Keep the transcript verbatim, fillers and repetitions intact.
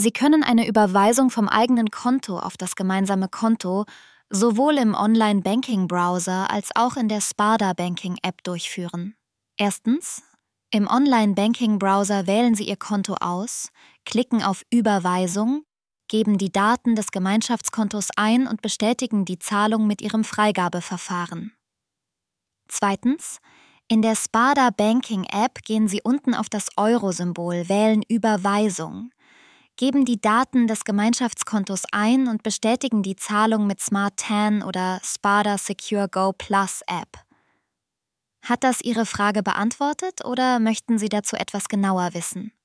Sie können eine Überweisung vom eigenen Konto auf das gemeinsame Konto sowohl im Online-Banking-Browser als auch in der Sparda Banking-App durchführen. Erstens: Im Online-Banking-Browser wählen Sie Ihr Konto aus, klicken auf Überweisung, geben die Daten des Gemeinschaftskontos ein und bestätigen die Zahlung mit Ihrem Freigabeverfahren. Zweitens: In der Sparda Banking-App gehen Sie unten auf das Euro-Symbol, wählen Überweisung, geben die Daten des Gemeinschaftskontos ein und bestätigen die Zahlung mit Smart Tan oder Sparda Secure Go Plus App. Hat das Ihre Frage beantwortet oder möchten Sie dazu etwas genauer wissen?